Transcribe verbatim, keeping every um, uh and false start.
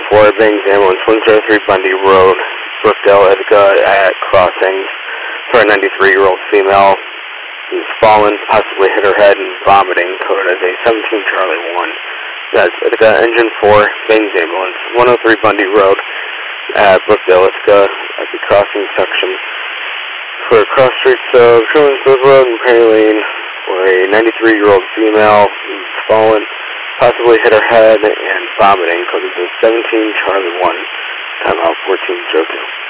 four, Bang's ambulance, one zero three Bundy Road, Brookdale, Ithaca at crossing for a ninety-three-year-old female who's fallen, possibly hit her head and vomiting, coded as a seventeen Charlie one. That's Ithaca, engine four, Bang's ambulance, one oh three Bundy Road at Brookdale, Ithaca at the crossing section for cross streets of Shermansburg Road and Prairie Lane for a ninety-three-year-old female who's fallen, possibly hit her head and vomiting, coded as seventeen Charlie one, timeout fourteen oh two.